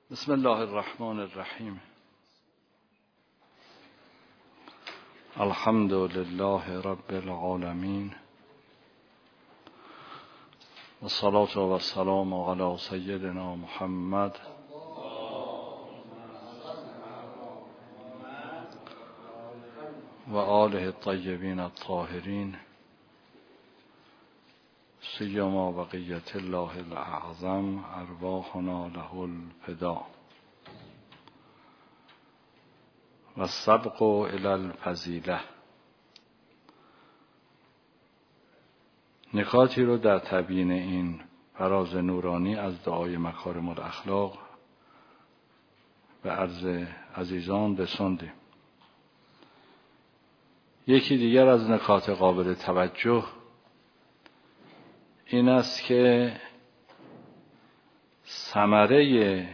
بسم الله الرحمن الرحیم. الحمد لله رب العالمین و الصلاة و السلام علی سیدنا محمد و آله الطیبین الطاهرین سیما بقیت الله الاعظم ارواحنا له الفدا و السبق الی الفضیله. نکاتی رو در تبیین این فراز نورانی از دعای مکارم الاخلاق به عرض عزیزان رساندیم. یکی دیگر از نکات قابل توجه این است که ثمره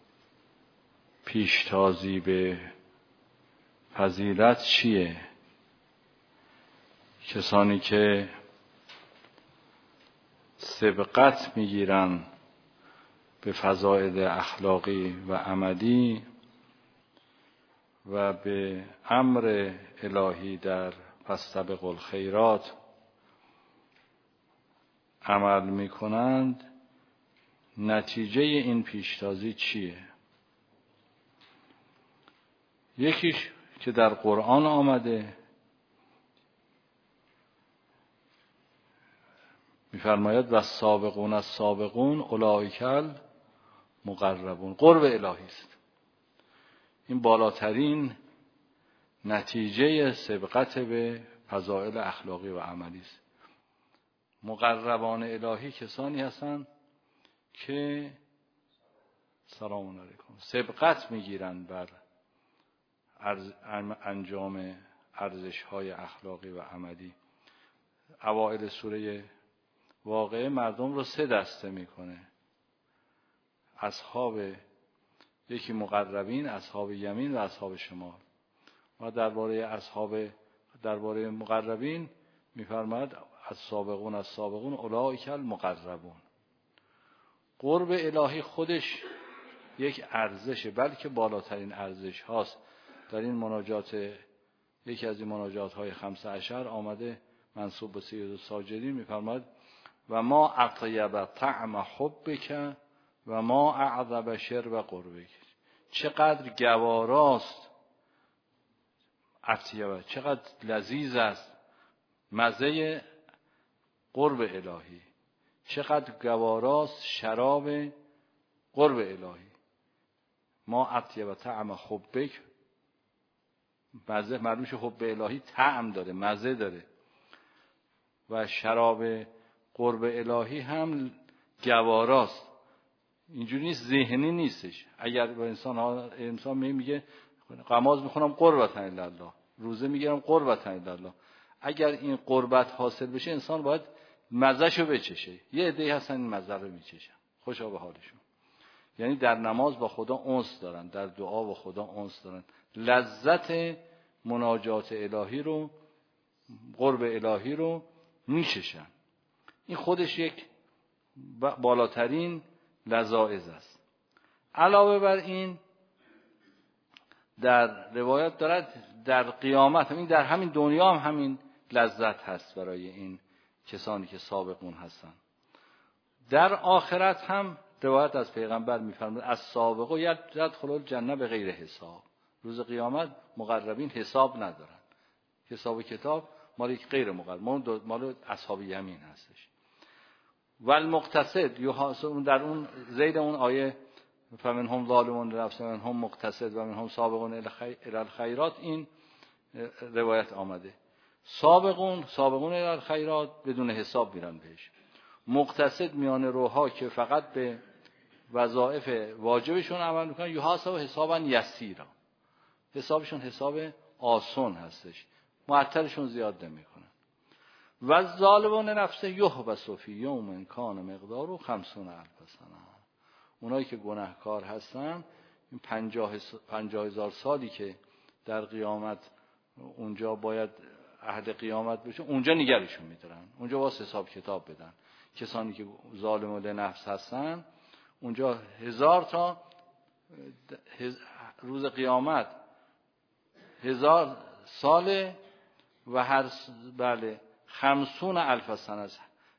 پیشتازی به فضیلت چیه؟ کسانی که سبقت میگیرن به فضائل اخلاقی و عملی و به امر الهی در فاستبقوا الخیرات عمل میکنند، نتیجه این پیشتازی چیه؟ یکیش که در قرآن آمده میفرماید و السابقون السابقون اولئک المقربون. قرب الهی است. این بالاترین نتیجه سبقت به فضائل اخلاقی و عملی است. مقربان الهی کسانی هستند که سلام علیکم سبقت میگیرند بر انجام ارزش‌های اخلاقی و عملی. اوائل سوره واقعه مردم رو 3 دسته میکنه: اصحاب یکی مقربین، اصحاب یمین و اصحاب شمال. و درباره مقربین میفرماید السابقون السابقون اولئک المقربون. قرب الهی خودش یک ارزشه، بلکه بالاترین ارزش هاست. در این مناجات، یکی از این مناجات های 15 آمده منسوب به سید الساجدین، میفرماید و ما اطیب طعم حبک و ما اعذب شرب قربک. چقدر گواراست اطیبه، چقدر لذیذ است مزه قرب الهی، چقدر گواراست شراب قرب الهی. ما اطیب طعم حبک، مزه، معلوم شه حب الهی طعم داره، مزه داره، و شراب قرب الهی هم گواراست. اینجوری نیست، ذهنی نیستش. اگر به انسان میگه نماز میخونم قربتا الله، روزه میگیرم قربتا الله، اگر این قربت حاصل بشه انسان باید مزهشو بچشه. یه عده‌ای هستن این مزه رو میچشن، خوشا به حالشون. یعنی در نماز با خدا انس دارن، در دعا با خدا انس دارن، لذت مناجات الهی رو، قرب الهی رو میچشن. این خودش یک بالاترین لذائذ است. علاوه بر این در روایت دارد در قیامت، این در همین دنیا هم همین لذت هست برای این کسانی که سابقون هستن. در آخرت هم روایت از پیغمبر میفرماید از سابقو یدخلوا الجنه به غیر حساب. روز قیامت مقربین حساب ندارن، حساب کتاب مال یک غیر مقرب، مال اصحاب یمین هستش. و المقتصد یحاسب، در اون زید اون آیه فمنهم ظالمون لنفسه منهم مقتصد و منهم سابقون الی الخیرات، این روایت آمده. سابقون الی الخیرات بدون حساب میرن بهش. مقتصد میان روها که فقط به وظایف واجبشون عمل میکنن، یحاسب حسابا یسیرا، حسابشون حساب آسان هستش، معطلشون زیاد نمیکنن. و ظالمون نفسه یحبس فی یوم کان مقداره 50,000 سنه. اونایی که گناهکار هستن این 50,000 سالی که در قیامت اونجا باید عهد قیامت بشه، اونجا نگرشون میدارن، اونجا واسه حساب کتاب بدن. کسانی که ظالم و لنفس هستن اونجا 1000 تا روز قیامت 1000 ساله و هر 50,000 سنه است.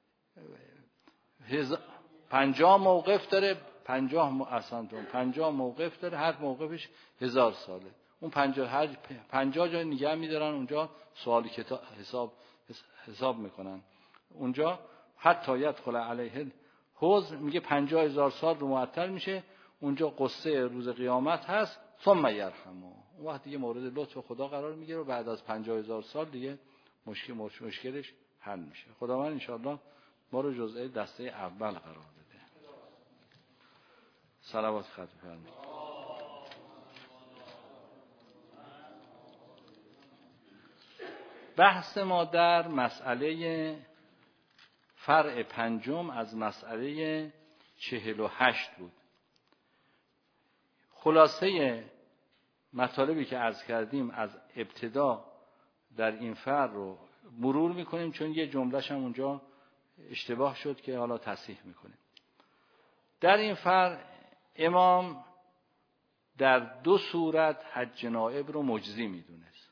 50 موقف داره، 50 موقف داره، هر موقفش 1000 ساله. اون 50 جا نگه میدارن اونجا، سوالی کتاب حساب میکنن اونجا. حتی یدخل علیه الحوض میگه 50,000 سال رو معطل میشه اونجا، قصه روز قیامت هست. ثم یرحمه، اون وقت دیگه مورد لطف خدا قرار میگیره و بعد از 50,000 سال دیگه مشکلش حل میشه. خداوند انشاءالله ما رو جزء دسته اول قرار بده. صلوات ختم فرمایید. بحث ما در مسئله فرع پنجم از مسئله 48 بود. خلاصه مطالبی که عرض کردیم از ابتدا در این فرع رو مرور میکنیم، چون یه جمله‌ش هم اونجا اشتباه شد که حالا تصحیح میکنیم. در این فرع امام در 2 صورت حج نائب رو مجزی میدونست.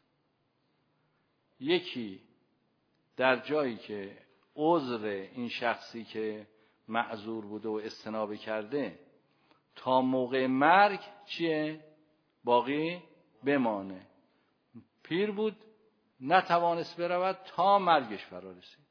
یکی در جایی که عذر این شخصی که معذور بوده و استنابه کرده تا موقع مرگ چیه؟ باقی بمانه. پیر بود نتوانست برود تا مرگش فرا رسید.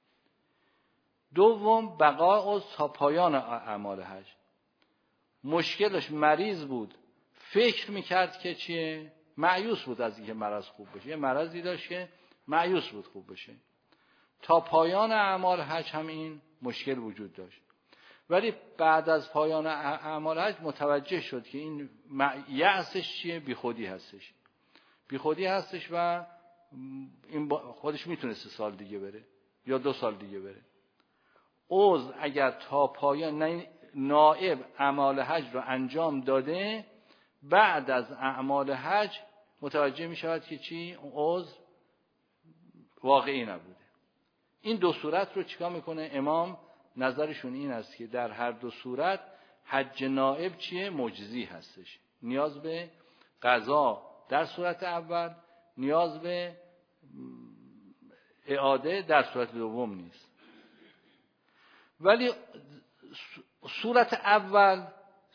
دوم بقای عذر تا پایان اعمال حج. مشکلش مریض بود، فکر میکرد که چیه؟ مایوس بود از اینکه مرض خوب بشه. یه مرضی داشت که مایوس بود خوب بشه. تا پایان اعمال حج هم این مشکل وجود داشت. ولی بعد از پایان اعمال حج متوجه شد که این یأسش چیه؟ بیخودی هستش. بیخودی هستش و این خودش میتونه 3 سال دیگه بره یا 2 سال دیگه بره. عذر اگر تا پایان نائب اعمال حج رو انجام داده، بعد از اعمال حج متوجه میشود که چی؟ عذر واقعی نبوده. این 2 صورت رو چیکار میکنه امام؟ نظرشون این است که در هر 2 صورت حج نائب چیه؟ مجزی هستش. نیاز به قضا در صورت اول، نیاز به اعاده در صورت دوم نیست. ولی صورت اول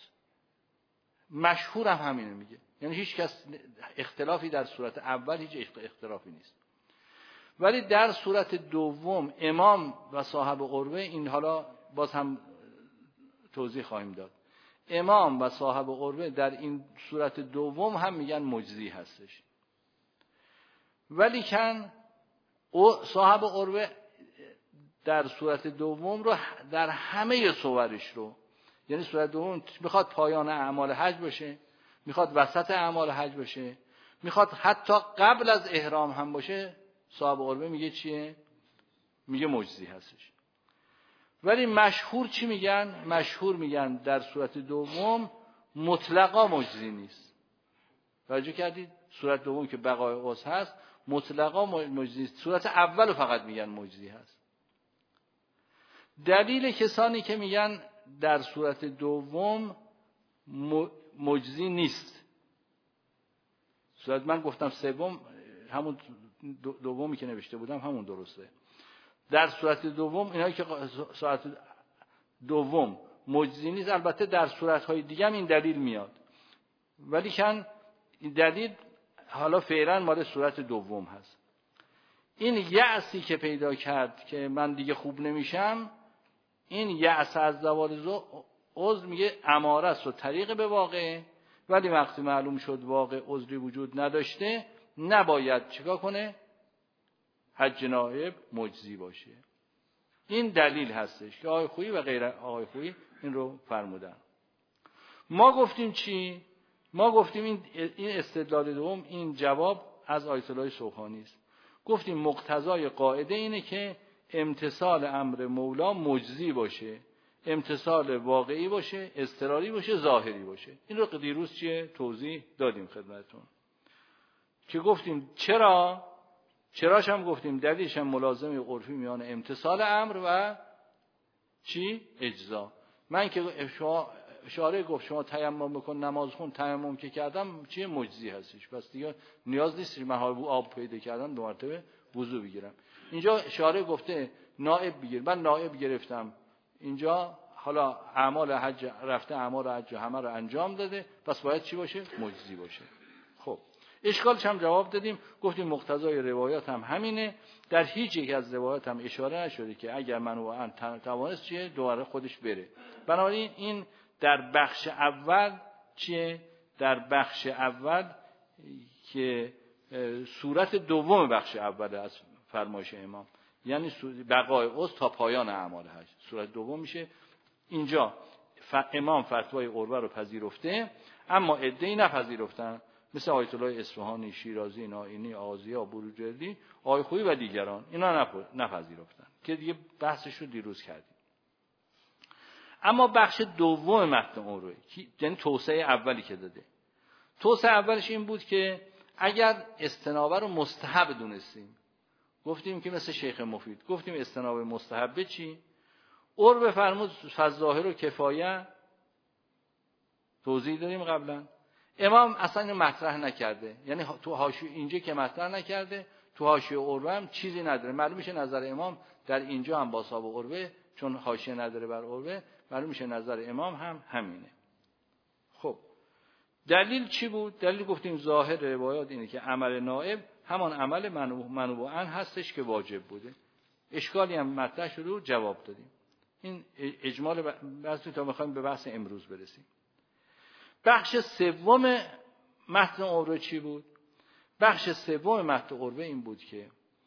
مشهور هم همینه میگه، یعنی هیچ کس اختلافی در صورت اول هیچ اختلافی نیست. ولی در صورت دوم امام و صاحب قربه، این حالا باز هم توضیح خواهیم داد، امام و صاحب قربه در این صورت دوم هم میگن مجزی هستش. ولی کن صاحب قربه در صورت دوم رو در همه صورش رو، یعنی صورت دوم میخواد پایان اعمال حج باشه، میخواد وسط اعمال حج باشه، میخواد حتی قبل از احرام هم باشه، صاحب قربه میگه چیه؟ میگه مجزی هستش. ولی مشهور چی میگن؟ مشهور میگن در صورت دوم مطلقا مجزی نیست. توجه کردید؟ صورت دوم که بقای عذر هست مطلقا مجزی نیست. صورت اول فقط میگن مجزی هست. دلیل کسانی که میگن در صورت دوم مجزی نیست، صورت من گفتم سوم، همون دومی که نوشته بودم همون درسته. در صورت دوم اینایی که صورت دوم مجزی نیست، البته در صورت‌های دیگه هم این دلیل میاد، ولی کن این دلیل حالا فعلا مال صورت دوم هست. این یأسی که پیدا کرد که من دیگه خوب نمیشم، این یأس از زوال عذر میگه اماره است و طریق به واقع، ولی وقتی معلوم شد واقع عذری وجود نداشته نباید چیکار کنه؟ حج نائب مجزی باشه. این دلیل هستش که آقای خویی و غیر آقای خویی این رو فرمودن. ما گفتیم چی؟ ما گفتیم این استدلال دوم، این جواب از آیت الله سبحانی است. گفتیم مقتضای قاعده اینه که امتثال امر مولا مجزی باشه، امتثال واقعی باشه، اضطراری باشه، ظاهری باشه. این رو دیروز چیه؟ توضیح دادیم خدمتتون که گفتیم چراش هم گفتیم دلیلش هم ملازمه عرفی میان امتثال امر و چی؟ اجزا. من که شما شارع گفت شما تیمم بکن نماز خون، تیمم که کردم چیه مجزی هستش، پس دیگه نیاز نیست من حالا آب پیدا کردم 2 مرتبه وضو بگیرم. اینجا شارع گفته نائب بگیر، من نائب گرفتم، اینجا حالا اعمال حج رفته، اعمال حج همه رو انجام داده، پس باید چی باشه؟ مجزی باشه. خب اشکالش هم جواب دادیم، گفتیم مقتضای روایات هم همینه، در هیچ یک از روایات هم اشاره نشده که اگر منوعاً توانست چیه دوباره خودش بره. بنابراین این در بخش اول چیه؟ در بخش اول که صورت دوم بخش اول از فرمایش امام، یعنی بقای عضو تا پایان اعمال حج، صورت دوم میشه. اینجا امام فتوای عروه رو پذیرفته، اما عده‌ای نپذیرفتن، مثل آیت الله اصفهانی، شیرازی، نائینی، آزیا، بروجردی، آقای خویی و دیگران، اینا نپذیرفتن که دیگه بحثش رو دیروز کردیم. اما بخش دوم متن عروه، یعنی توسعه اولی که داده، توسعه اولش این بود که اگر استنابه رو مستحب دونستیم، گفتیم که مثل شیخ مفید گفتیم استنابه مستحب چی؟ عروه فرمود فالظاهر و کفایه، توضیح دادیم قبلا. امام اصلا اینو مطرح نکرده، یعنی تو حاشیه اینجا که مطرح نکرده، تو حاشیه عروه هم چیزی نداره. معلوم میشه نظر امام در اینجا هم با صاحب عروه، چون حاشیه نداره بر عروه، معلوم میشه نظر امام هم همینه. خب دلیل چی بود؟ دلیل گفتیم ظاهر روایات اینه که عمل نائب همان عمل منوعاً هستش که واجب بوده. اشکالی هم مطرح شده و جواب دادیم. این اجمال بحث تا میخوایم به بحث امروز برسیم. بخش سوم متن عروه چی بود؟ بخش سوم متن عروه این بود که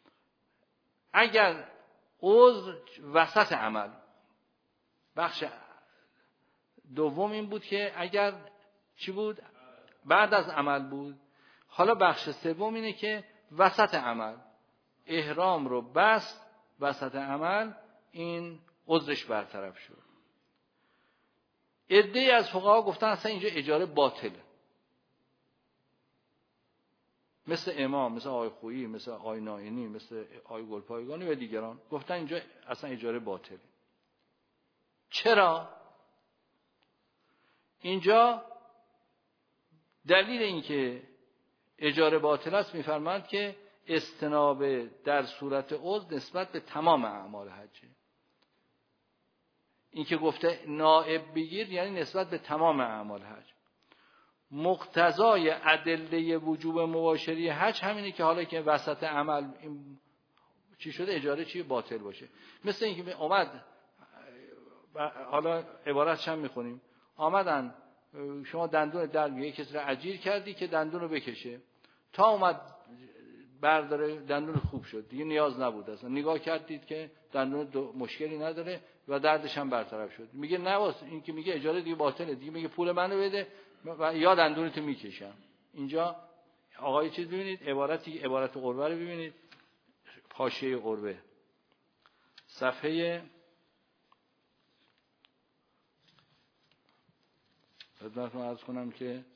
اگر عذر وسط عمل، بخش دوم این بود که اگر چی بود؟ بعد از عمل بود. حالا بخش سوم اینه که وسط عمل، احرام رو بست وسط عمل، این عذرش برطرف شد. عده‌ای از فقها گفتن اصلا اینجا اجاره باطله، مثل امام، مثل آقای خویی، مثل آقای نائینی، مثل آقای گلپایگانی و دیگران گفتن اینجا اصلا اجاره باطله. چرا؟ اینجا دلیل این که اجاره باطل است میفرمایند که استنابه در صورت عضو نسبت به تمام اعمال حجه. این که گفته نائب بگیر یعنی نسبت به تمام اعمال حج. مقتضای ادله وجوب مباشری حج همینه که حالا که وسط عمل چی شده اجاره چی باطل باشه. مثل اینکه اومد، حالا عبارتش هم میخونیم، آمدن شما دندون در یک کسی را اجیر کردی که دندون رو بکشه، تا اومد برداره دندون خوب شد، دیگه نیاز نبود، اصلا نگاه کردید که دندون مشکلی نداره و دردش هم برطرف شد. میگه نه واسه این که میگه اجاره دیگه باطله، دیگه میگه پول منو بده و یا دندونتو میکشم. اینجا آقای چیز ببینید، عبارت عروه رو ببینید، حاشیه عروه صفحه خدمتتون عرض کنم که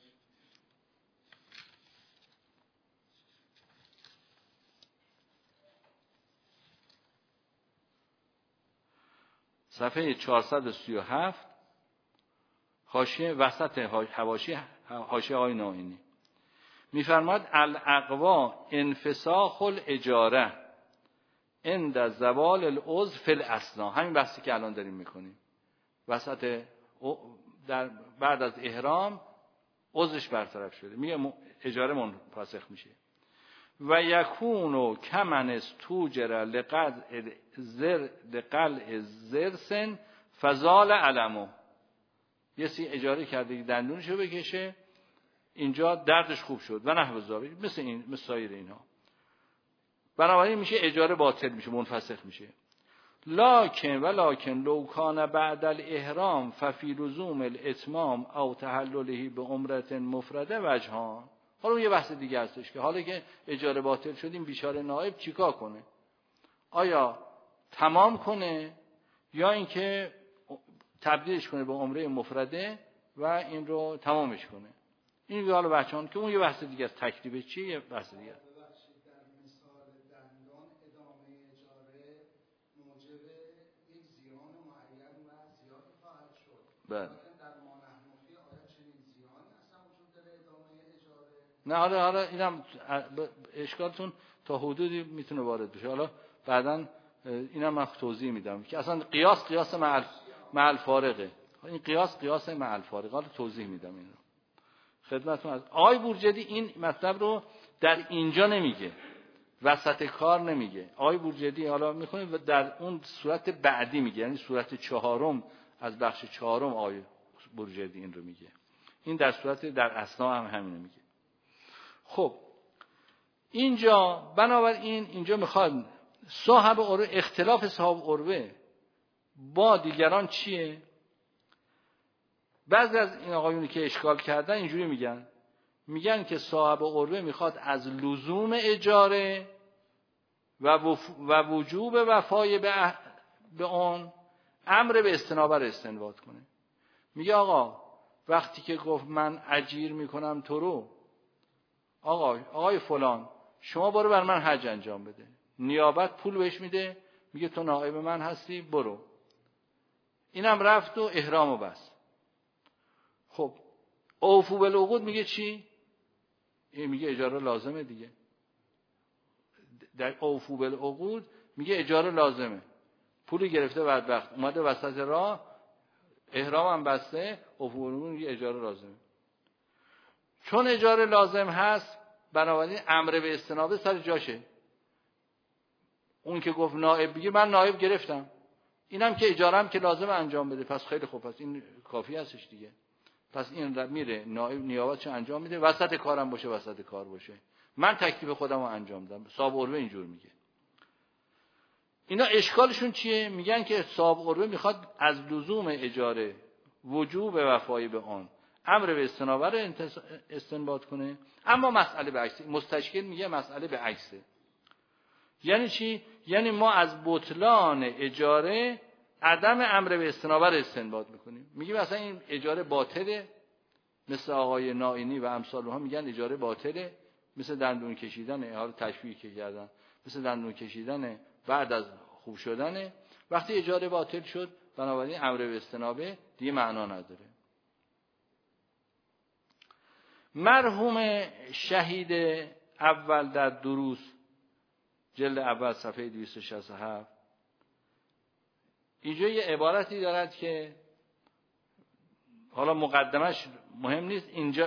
صفحه 437 حاشیه وسط حاشیه آقای نائینی میفرماد الاقوا انفساخ الاجاره عند زوال العضو فی الاثنا. همین بحثی که الان داریم میکنیم، وسط در بعد از احرام عضوش برطرف شده، میگه اجاره منفسخ میشه. و یکونو کمن استوجر لقلع زرسن فزال علمو، یه سی اجاره کرده دندونشو بکشه، اینجا دردش خوب شد و نحو ذالک، مثل این، مثل سایر اینها. بنابراین میشه اجاره باطل میشه، منفسخ میشه. ولکن لو کان بعد الاحرام ففی لزوم الاتمام او تحلله به عمره مفرده وجهان. حالا اون یه بحث دیگه هستش که حالا که اجاره باطل شد این بیچاره نائب چیکار کنه؟ آیا تمام کنه یا اینکه تبدیلش کنه به عمره مفرده و این رو تمامش کنه؟ این حالا بچه‌ها که اون یه بحث دیگه است، تکلیف چیه یه بحث دیگه است. بله. نه حالا اینم اشکالتون تا حدودی میتونه وارد بشه. حالا بعداً اینم من توضیح میدم که اصلا قیاس مع الفارقه. این قیاس مع الفارقه. حالا توضیح میدم اینو خدمتتون. از آقای بورجردی این مطلب رو در اینجا نمیگه، وسط کار نمیگه. آقای بورجردی حالا میخونیم در اون صورت بعدی میگه، یعنی صورت 4 از بخش 4 آقای بورجردی این رو میگه. این در صورت در اثنا هم همین میگه. خب اینجا بنابراین اینجا میخواد صاحب عروه، اختلاف صاحب عروه با دیگران چیه؟ بعضی از این آقایونی که اشکال کردن اینجوری میگن که صاحب عروه میخواد از لزوم اجاره و وجوب وفای به اون امر به استنابه رو استنباط کنه. میگه آقا وقتی که گفت من اجیر میکنم تو رو، آقای فلان شما برو بر من حج انجام بده، نیابت پول بهش میده، میگه تو نائب من هستی برو. اینم رفت و احرامو بست. خب اوفو بالعقود میگه چی؟ این میگه اجاره لازمه دیگه. در اوفو بالعقود میگه اجاره لازمه. پولی گرفته بدبخت اومده وسط راه، احرامم بسته، اوفو بالعقود میگه اجاره لازمه. چون اجاره لازم هست بنابراین امر به استنابه سر جاشه. اون که گفت نائب بگیر، من نائب گرفتم، اینم که اجارم که لازم انجام بده، پس خیلی خوب، پس این کافی هستش دیگه. پس این میره نائب نیابتشو انجام میده، وسط کارم باشه وسط کار باشه، من تکلیف خودم رو انجام دادم. صاحب عروه اینجور میگه. اینا اشکالشون چیه؟ میگن که صاحب عروه میخواد از لزوم اجاره وجوب وفای به آن امر به استنابه رو استنباط کنه، اما مسئله به عکسه. مستشکل میگه مسئله به عکسه. یعنی چی؟ یعنی ما از بطلان اجاره عدم امر به استنابه رو استنباط میکنیم. میگیم مثلا این اجاره باطله، مثل آقای نائینی و امثال اونها میگن اجاره باطله، مثل دندون کشیدن، حالا تشبیه که کردن، مثل دندون کشیدن بعد از خوب شدن. وقتی اجاره باطل شد بنابراین امر به استنابه دیگه معنا نداره. مرحوم شهید اول در دروس جلد اول صفحه 267 اینجا یه عبارتی دارد که حالا مقدمش مهم نیست،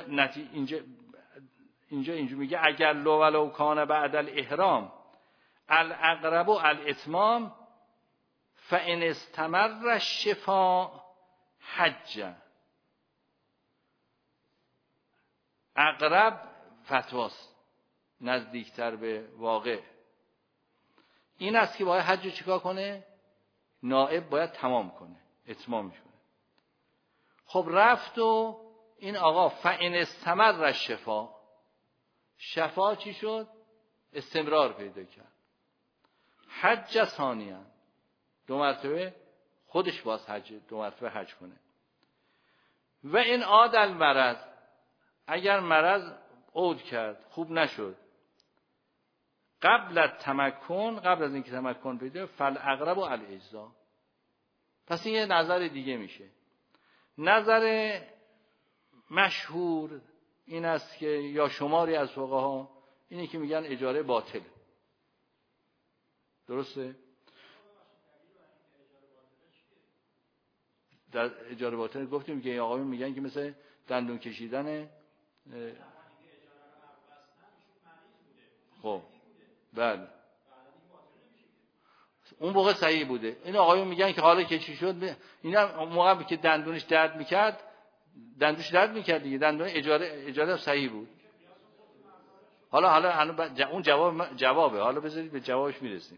اینجا میگه اگر لو ولو کان بعد الاحرام الاقرب الاتمام فان استمر الشفاء حج. اقرب فتواست، نزدیکتر به واقع این است که باید حج رو چیکار کنه؟ نائب باید تمام کنه، اتمامش کنه. خب رفت و این آقا فان استمر الشفاء، شفا چی شد؟ استمرار پیدا کرد. حج ثانیاً، 2 مرتبه خودش باز حج، 2 مرتبه حج کنه. و این عاد المرض، اگر مرض عود کرد خوب نشد، قبل التمکن، قبل از اینکه تمکن پیدا، فالاقرب الاجزاء. پس این یه نظر دیگه میشه. نظر مشهور این است که یا شماری از فقها اینی که میگن اجاره باطل. درسته؟ در اجاره باطل گفتیم که آقایون میگن که مثل دندون کشیدن. خب بله اون موقع صحیح بوده. این آقایون میگن که حالا که چی شد، اینا موقعی که دندونش درد میکرد، دندونش درد میکرد دیگه، دندون اجاره صحیح بود. حالا اون جوابه. حالا بذارید به جوابش میرسیم.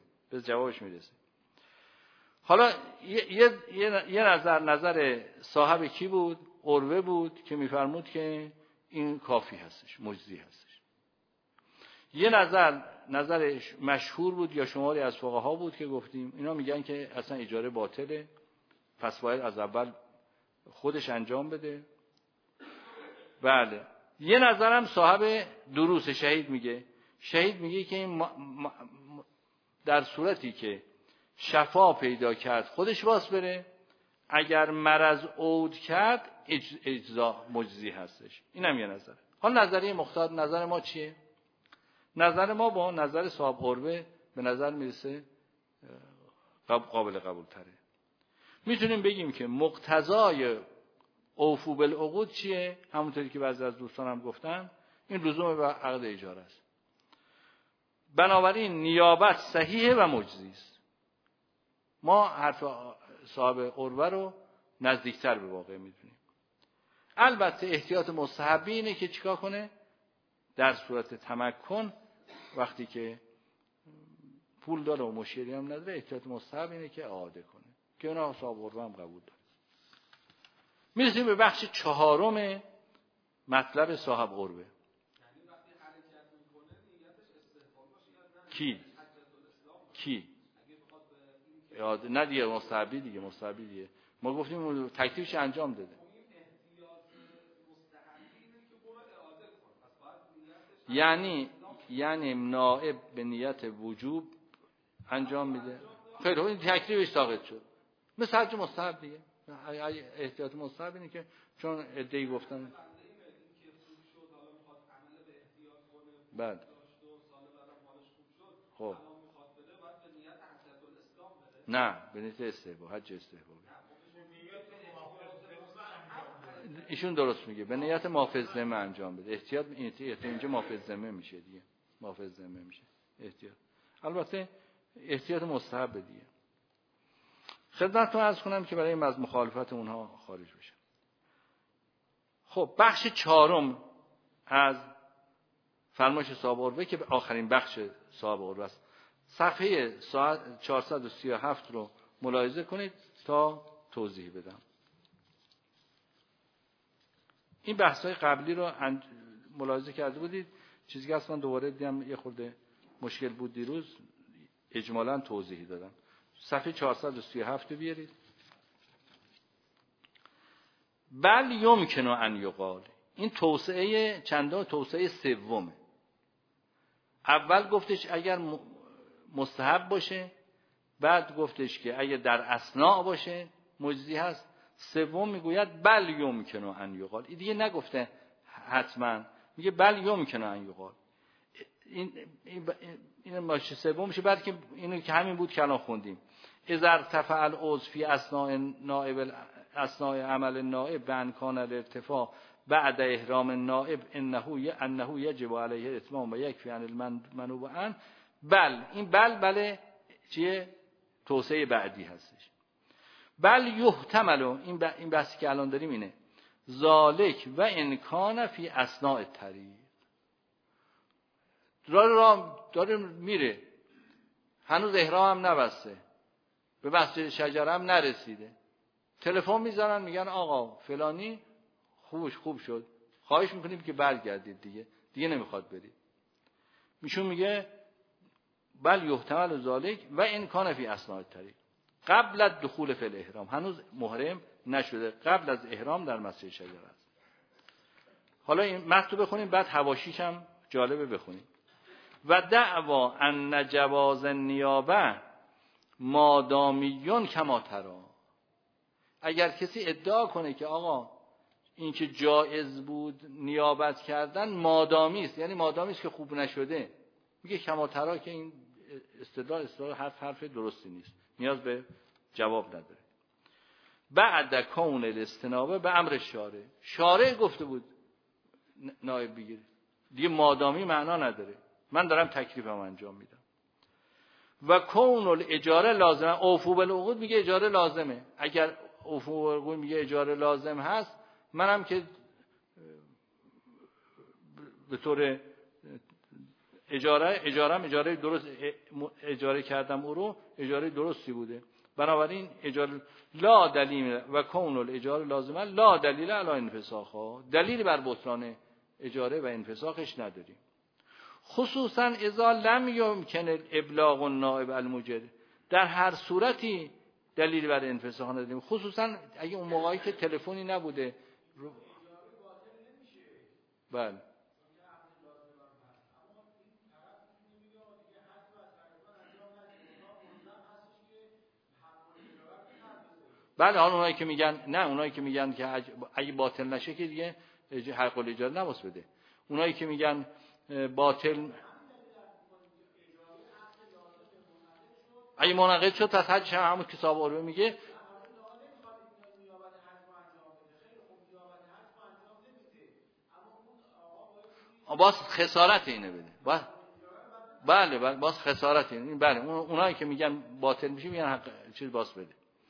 حالا یه نظر صاحب کی بود؟ عروه بود که میفرمود که این کافی هستش، مجزی هستش. یه نظر مشهور بود یا شماری از فقها بود که گفتیم اینا میگن که اصلا اجاره باطله، پس باید از اول خودش انجام بده. بله. یه نظرم صاحب دروس شهید میگه که این در صورتی که شفا پیدا کرد خودش باز بره، اگر مرض عود کرد اجزا مجزی هستش. این هم یه نظره. حالا نظریه مختار نظر ما چیه؟ نظر ما با نظر صاحب قربه به نظر میرسه قابل قبول تره. میتونیم بگیم که مقتضای اوفو بالعقود چیه؟ همونطوری که بعضی از دوستان هم گفتن، این لزوم به عقد اجاره است. بنابراین نیابت صحیحه و مجزی است. ما حرف صاحب قربه رو نزدیکتر به واقع میدونیم. البته احتیاط مستحبی اینه که چیکار کنه؟ در صورت تمکن، وقتی که پول داره و مشکلی هم نداره، احتیاط مستحب اینه که اعاده کنه، که اونا صاحب قربه هم قبول داره. میرسیم به بخش چهارم مطلب صاحب قربه. کی؟ نه دیگه مستحبی دیگه. ما گفتیم تکلیفش انجام داده. یعنی نائب به نیت وجوب انجام میده. خیلی این تکلیفش ساقط شد. مثل حج مستحب دیگه. احتیاط مستحب اینه که چون ادعی گفتن بعد خب نه به نیت استحباب، حج استحباب. ایشون درست میگه، به نیت محافظ ذمه انجام بده. احتیاط اینجا محافظ ذمه میشه دیگه، محافظ ذمه میشه احتیاط. البته احتیاط مستحب دیگه. خدمتتون عرض کنم که برای این از مخالفت اونها خارج بشه. خب بخش چهارم از فرمایش صاحب قربه که آخرین بخش صاحب قربه است، صفحه 437 رو ملاحظه کنید تا توضیح بدم. این بحث‌های قبلی رو ملاحظه کرده بودید. چیزی که اصلا دوباره دیدم یه خورده مشکل بود دیروز، اجمالاً توضیح دادم. صفحه 437 رو بیارید. بل یمکن ان یقال، این توسعه چندم؟ توسعه سومه. اول گفتش اگر مستحب باشه، بعد گفتش که اگر در اثناء باشه مجزی هست، سوم میگوید بل یمکن ان یقال. این دیگه نگفته حتما، میگه بل یمکن ان یقال. این باشه سوم میشه. بعد که اینو که همین بود که الان خوندیم، اذا ارتفع العضو فی اثناء عمل النائب بانکان الارتفاع بعد احرام النائب انه یجب علیه الاتمام و یکفی عن المنوب عنه. بل، این بله چیه؟ توسعه بعدی هستش. بل یحتمل، این بحثی که الان داریم اینه، ذالک و انکان فی اثناء الطریق. داره میره، هنوز احرام هم نبسته، به مسجد شجره هم نرسیده، تلفن میزنن میگن آقا فلانی خوب شد، خواهش میکنیم که برگردید دیگه نمیخواد برید. میشون میگه بل یحتمل ذالک و انکان فی اثناء الطریق قبل الدخول فی الاحرام. هنوز محرم نشده، قبل از احرام در مسجد شجره است. حالا این متن بخونیم، بعد حواشیش هم جالبه بخونیم. و دعوا ان جواز النیابه مادامیون کما ترى. اگر کسی ادعا کنه که آقا این که جایز بود نیابت کردن مادامی است، یعنی مادامی است که خوب نشده، میگه کما ترى که این استدلال حرف درستی نیست، نیاز به جواب نداره. بعد کون الاستنابه به امر شارع گفته بود نایب بگیره دیگه، مادامی معنا نداره، من دارم تکلیفم انجام میدم. و کون الاجاره لازمه، اوفو بالعقود میگه اجاره لازمه. اگر اوفو بالعقود میگه اجاره لازم هست، منم که به طور اجاره درست اجاره کردم، او رو اجاره درستی بوده. بنابراین اجاره لا دلیل و کون الاجاره لازمه لا دلیل علی انفساخها، دلیلی بر بطلان اجاره و انفساخش نداریم. خصوصا اذا لم یمکن ابلاغ النائب المجر، در هر صورتی دلیلی بر انفساخ نداریم، خصوصا اگه اون موقعی که تلفنی نبوده. بله بله حالا اونایی که میگن نه، اونایی که میگن که اگه باطل نشه که دیگه حق الاجاره نباس بده. اونایی که میگن باطل اگه منعقد شد پس حجش هم همون که صاحب عروه میگه باز خسارت اینه بده. بله باز خسارت اینه. بله اونایی که میگن باطل میشه میگن حق چیز باز بده.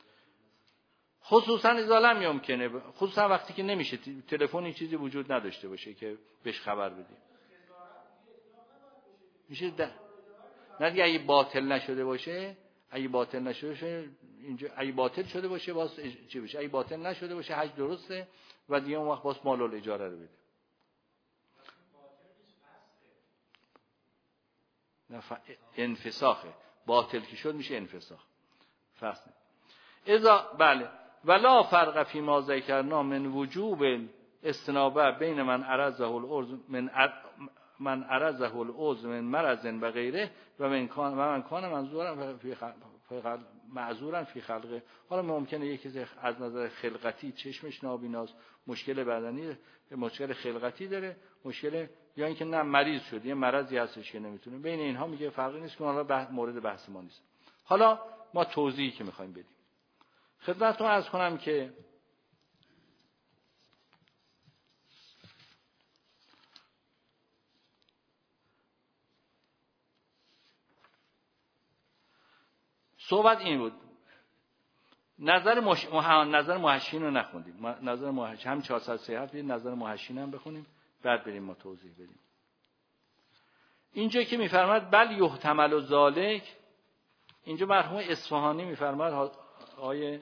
خصوصا اذا لم یمکنه، خصوصا وقتی که نمیشه تلفنی چیزی وجود نداشته باشه که بهش خبر بدیم. میشه نه دیگه اگه باطل نشده باشه، اینجا اگه باطل شده باشه باز چی بشه؟ اگه باطل نشده باشه حج درسته و دیگه اون وقت باز مال الاجاره رو بده. انفساخه، باطل که شد میشه انفساخ. فصل بله ولا فرق فی ما ذکرنا من وجوب استنابه بین من عرضه العضو من مرض و غیره و من کان معذورا فی خلقه. حالا ممکنه یکی از نظر خلقتی چشمش نابیناست، مشکل بدنی، مشکل خلقتی داره، مشکل یا اینکه نه مریض شده، یه مرضی هستش که نمیتونه. بین اینها میگه فرقی نیست که حالا مورد بحث ما نیست. حالا ما توضیحی که میخوایم بدیم خدمتتون عرض کنم که صحبت این بود. نظر محشین رو نخوندیم. نظر محشین هم 437 نظر محشین هم بخونیم بعد بریم ما توضیح بدیم. اینجا که میفرماد بل یحتمل ذالک، اینجا مرحوم اصفهانی میفرماد، آیه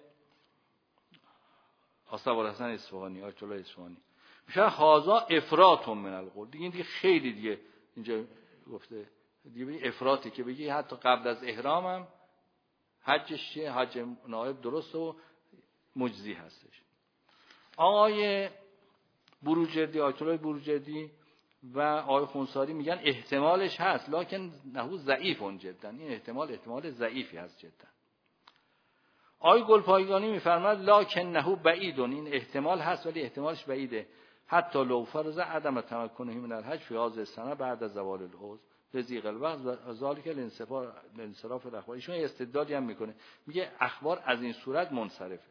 ابوالحسن اصفهانی، آیت الله اصفهانی میشه هازا افراط من القول. دیگه خیلی دیگه اینجا گفته دیگه افراطی که بگی حتی قبل از احرامم حجش چیه؟ حج نائب درست و مجزی هستش. آقای بروجردی، آیت الله بروجردی و آقای خونساری میگن احتمالش هست لکن نهو ضعیف جدا. این احتمال ضعیفی هست جدا. آقای گلپایگانی میفرماد لکن نهو بعیدون، این احتمال هست ولی احتمالش بعیده. حتی لو فرض عدم تمکنه من الحج فی هذه السنه بعد از زوال العذر لضیق الوقت و ذالک الانصراف الاخبار. ایشون استدلالی هم میکنه، میگه اخبار از این صورت منصرفه.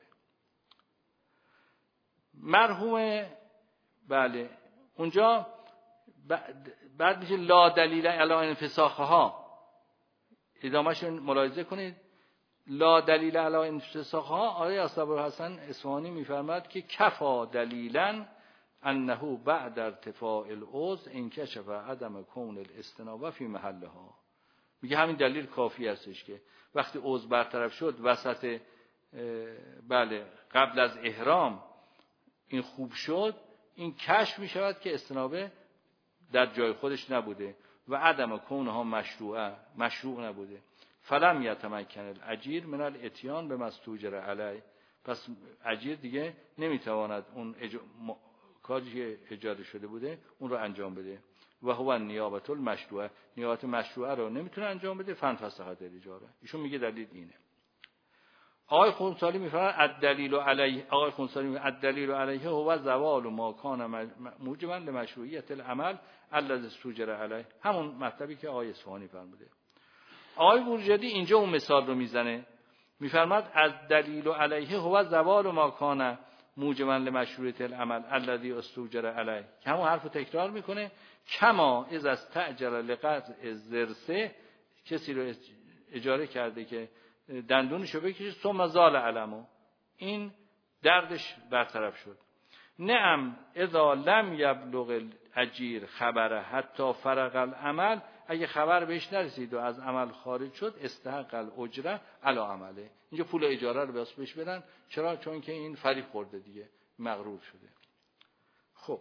مرحوم بله اونجا بعد میشه لا دلیل علی انفساخها، ادامهشون ملاحظه کنید. لا دلیل علی انفساخها آقای ابوالحسن اصفهانی میفرماد که کفا دلیلا انه بعد ارتفاع العضو انکشف عدم کون الاستنابه فی محلها. میگه همین دلیل کافی هستش که وقتی عضو برطرف شد وسط بله قبل از احرام این خوب شد، این کشف میشود که استنابه در جای خودش نبوده و عدم کونها مشروع نبوده. فلم یتمکن الاجیر من الاتیان به مستوجر علی، پس اجیر دیگه نمیتواند اون کاری که اجاره شده بوده اون رو انجام بده. و هو نیابت المشروعه، نیابت مشروعه رو نمیتونه انجام بده. فسخت الاجاره. ایشون میگه دلیل اینه. آقای خونساری میفرماید الدلیل علیه، آقای خونساری میگه الدلیل علیه هو زوال ما کان موجبا لمشروعیت العمل الذی استوجر علیه، همون مطلبی که آقای اصفهانی فرموده. آقای بروجردی اینجا اون مثال رو میزنه، میفرماید الدلیل علیه هو زوال ما کان موجبا لمشروعیت العمل الذی استوجر علیه، که همون حرفو تکرار میکنه. کما اذا استعجل لقطع الضرس، کسی رو اجاره کرده که دندونشو بکشه ثم زال علمو، این دردش برطرف شد. نعم اذا لم یبلغ الاجیر خبره حتی فرغ العمل، اگه خبر بهش نرسید و از عمل خارج شد استحق الاجره علی عمله، اینجا پول اجاره رو بهش بدن. چرا؟ چون که این فریب خورده دیگه، مغرور شده. خب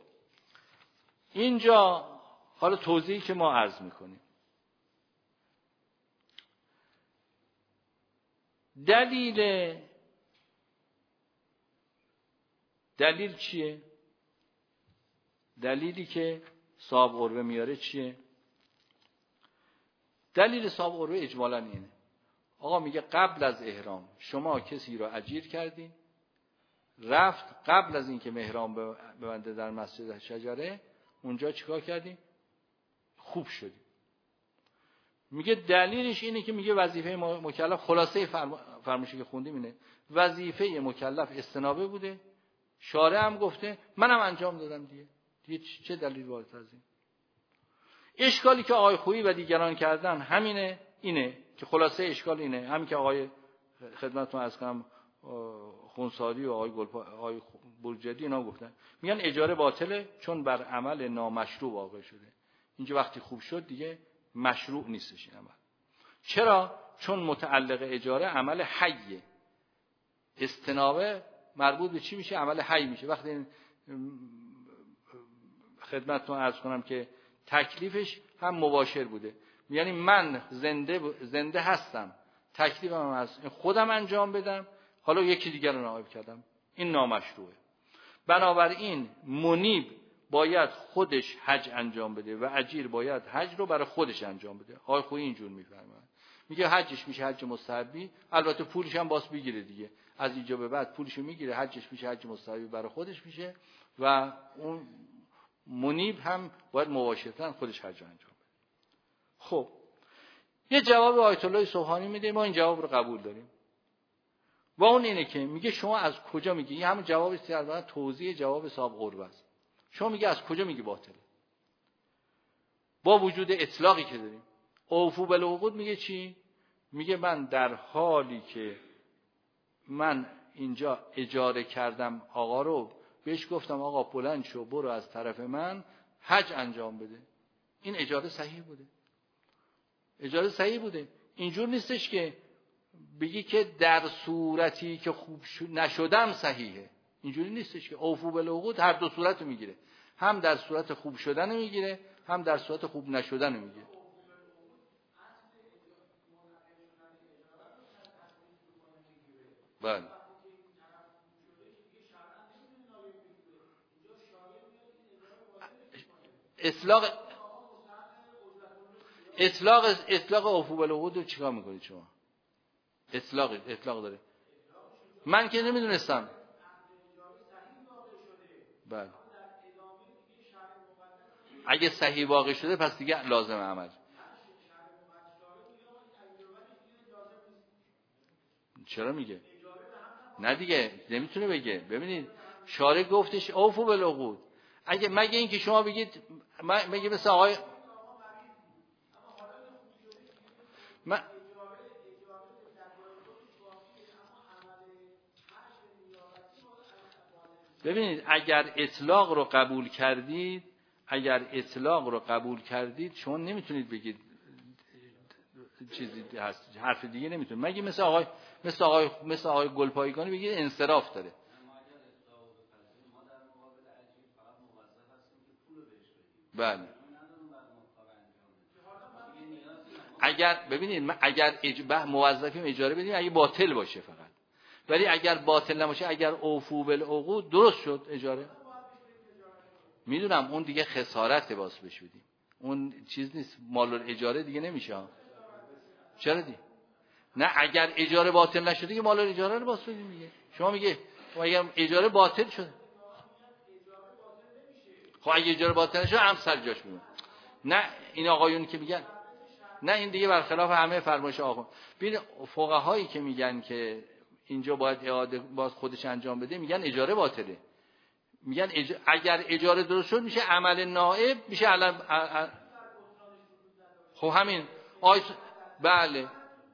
اینجا حالا توضیحی که ما عرض میکنیم، دلیل چیه؟ دلیلی که صاحب قربه میاره چیه؟ دلیل صاحب قربه اجمالاً اینه. آقا میگه قبل از احرام شما کسی را اجیر کردین، رفت قبل از اینکه محراب ببنده در مسجد شجره، اونجا چیکار کردیم؟ خوب شدیم. میگه دلیلش اینه که میگه وظیفه مکلف، خلاصه فرمایشی که خوندیم اینه، وظیفه مکلف استنابه بوده، شارع هم گفته، منم انجام دادم دیگه چه دلیل بالاتر از این؟ اشکالی که آقای خویی و دیگران کردن همینه، اینه که خلاصه اشکال اینه، همین که آقای خدمتتون عرض کنم خونساری و آقای برجدی اینا گفتن، میگن اجاره باطله چون بر عمل نامشروع واقع شده. اینجا وقتی خوب شد دیگه مشروع نیستش این عمل. چرا؟ چون متعلق اجاره عمل حیه، استنابه مربوط به چی میشه؟ عمل حی میشه. وقتی خدمتتون عرض کنم که تکلیفش هم مباشر بوده، یعنی من زنده هستم، تکلیفم هست خودم انجام بدم، حالا یکی دیگر رو نائب کردم، این نامشروعه. بنابراین منیب باید خودش حج انجام بده و اجیر باید حج رو برای خودش انجام بده. آقای خویی اینجور میفرماید، میگه حجش میشه حج مستحبی، البته پولش هم باز بگیره دیگه، از اینجا به بعد پولشو میگیره، حجش میشه حج مستحبی برای خودش میشه و اون منیب هم باید مباشرتاً خودش حج انجام بده. خب یه جواب آیت الله سبحانی میده، ما این جواب رو قبول داریم و اون اینه که میگه شما از کجا میگی؟ این همون جوابی است که توضیح جواب صاحب قربه است. شما میگه از کجا میگی باطله؟ با وجود اطلاقی که داریم. اوفو بالعقود میگه چی؟ میگه من در حالی که من اینجا اجاره کردم آقا رو، بهش گفتم آقا بلند شو برو از طرف من حج انجام بده، این اجاره صحیح بوده. اجاره صحیح بوده. اینجور نیستش که بگی که در صورتی که خوب نشدم صحیحه. اینجوری نیستش که اوفو بالعقود هر دو صورت رو میگیره، هم در صورت خوب شدن رو میگیره، هم در صورت خوب نشدن رو میگیره. بله. اطلاق اوفو بالعقود رو چیکار میکنید شما؟ اطلاق داره. من که نمیدونستم. بله. اگه صحیح واقع شده پس دیگه لازم عمل. چرا میگه؟ نه دیگه نمیتونه بگه. ببینید شارع گفتش اوفو بالعقود. اگه مگه اینکه شما بگید مگه مثل آقای ببینید اگر اطلاق رو قبول کردید شما نمیتونید بگید چیزی هست، حرف دیگه نمیتونید. مگه مثل آقای گلپایگانی بگید انصراف داره. بله. اگر ببینید اگر موظفیم اجاره بدیم اگه باطل باشه فقط، ولی اگر باطل نباشه، اگر اوفو بالعقود درست شد اجاره، میدونم اون دیگه خسارت باز بهش بدیم، اون چیز نیست، مال الاجاره دیگه نمیشه. چرا دی؟ نه اگر اجاره باطل نشده که مال الاجاره رو باز بدیم دیگه. شما میگه اگر اجاره باطل شد، خب اگه اجاره باطل نشد هم سر جاش میمونه. نه این آقایون که میگن نه، این دیگه برخلاف همه فرمایش آقا. ببین فقهایی که میگن که اینجا باید اعاده باز خودش انجام بده، میگن اجاره باطله. میگن اگر اجاره درست شد میشه عمل نائب، میشه خب همین بله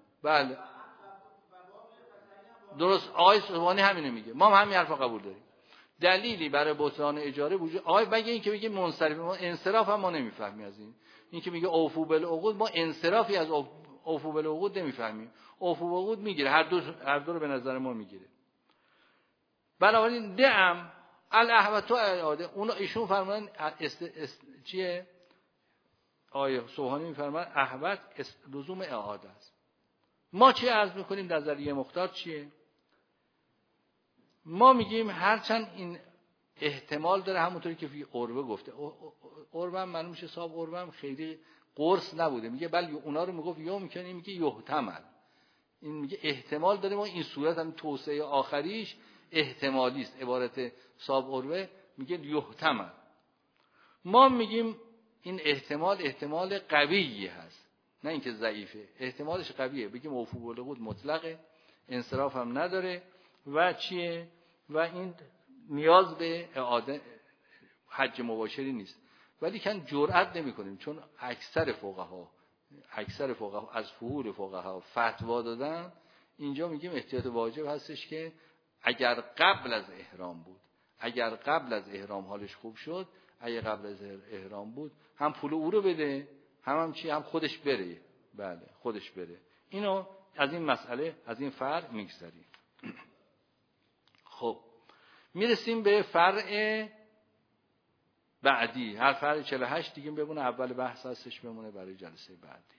درست. آقای سبحانی همینو میگه، ما هم همین حرفا قبول داریم. دلیلی برای بطلان اجاره وجود مگه اینکه بگه منصرف، ما انصراف هم ما نمیفهمیم از این که میگه اوفو بالعقود، ما انصرافی از اوفو بالعقود نمیفهمیم. اوفو بالعقود میگیره، هر دو رو به نظر ما میگیره. بنابراین دعم الاحوط اعاده، اون ایشون فرمودن چیه؟ آیه سبحانی میفرماید احوط لزوم اعاده است. ما چی عرض میکنیم؟ نظریه مختار چیه؟ ما میگیم هرچند این احتمال داره، همونطوری که فی عروه گفته، عروه هم معلوم میشه صاحب عروه هم خیلی قرص نبوده، میگه بل اونا رو میگفت یا میکنه، میگه یحتمل، این میگه احتمال داره. ما این صورت هم توسعه آخریش احتمالی است. عبارت صاحب اروه میگه یحتمل. ما میگیم این احتمال قویی هست، نه اینکه ضعیفه، احتمالش قویه. بگیم موفوق بالعقود مطلقه، انصراف هم نداره و چیه و این نیاز به اعاده حج مباشری نیست. ولی کن جرئت نمی‌کنیم، چون اکثر فقها از فهول فقها فتوا دادن. اینجا میگیم احتیاط واجب هستش که اگر قبل از احرام بود، اگر قبل از احرام حالش خوب شد، اگر قبل از احرام بود، هم پول او رو بده، هم خودش بره. بله خودش بره. اینو از این مسئله، از این فرع میگذریم. خب میرسیم به فرع بعدی. هر فرع 48 دیگه بمونه، اول بحث هستش بمونه برای جلسه بعدی.